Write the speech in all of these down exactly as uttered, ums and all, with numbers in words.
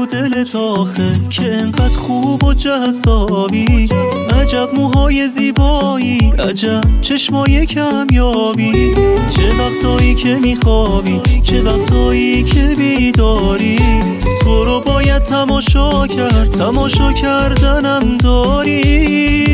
تو دلت آخه که انقدر خوب و جذابی؟ عجب موهای زیبایی، عجب چشمای کمیابی. چه وقتایی که میخوابی، چه وقتایی که بیداری، تو رو باید تماشا کرد، تماشا کردنم داری.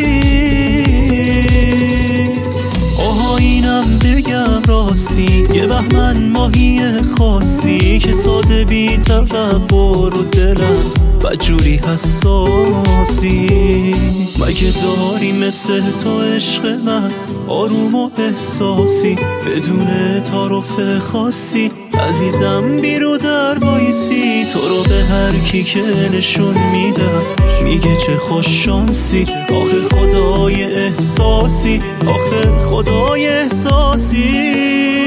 آها اینم بگم راستی، یه بهمن ماهی خاصی که ساده بی تکبر و دلم بدجوری حساسی. مگه داری مثل تو عشق من آروم و احساسی، بدون تعارف خاصی عزیزم بیرو در وایسی. تو رو به هر کی که نشون میدم میگه چه خوش شانسی. آخه خدای احساسی، آخه خدای احساسی.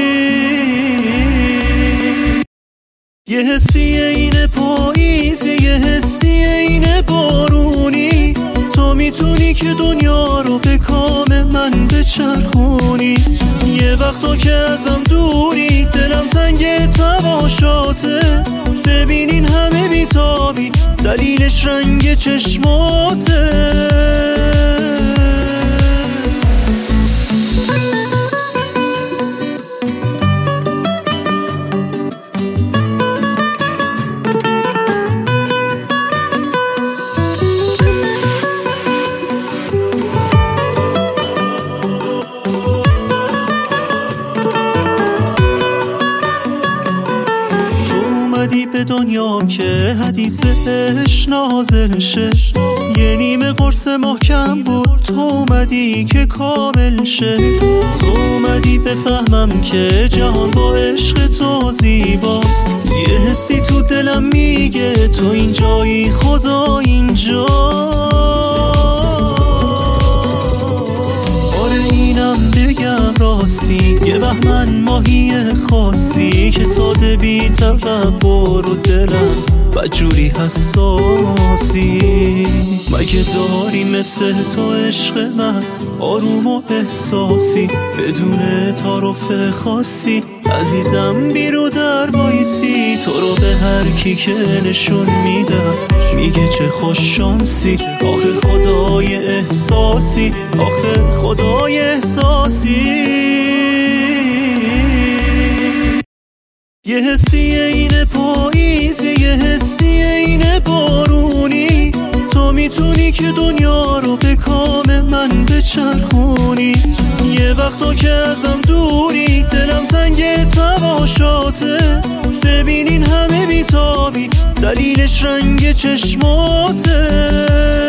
یه حسی اینه پاییزی، یه حسی اینه بارونی، تو میتونی که دنیا رو به کام من بچرخونی. یه وقتا که ازم دوری دلم تنگ تماشاته، ببینین همه بیتابی دلیلش رنگ چشماته. به دنیا که حدیثش نازل شه، یه نیمه قرص محکم بود، تو اومدی که کامل شه. تو اومدی بفهمم که جهان با عشق تو زیباست. یه حسی تو دلم میگه تو اینجایی، خدا اینجا. آره اینم بگم راستی، یه بهمن ماهی خاصی که ساده بی تکبر و دلم بدجوری حساسی. مگه داری مثل تو عشق من آروم و احساسی، بدون تعارف خاصی عزیزم بیرو در وایسی. تو رو به هر کی که نشون میدم میگه چه خوش شانسی. آخه خدای احساسی، آخه خدای احساسی. یه حسی اینه پاییزی، یه حسی اینه بارونی، تو میتونی که دنیا رو به کام من بچرخونی. یه وقتا که ازم دوری دلم تنگ تماشاته، ببینین همه بیتابی دلیلش رنگ چشماته.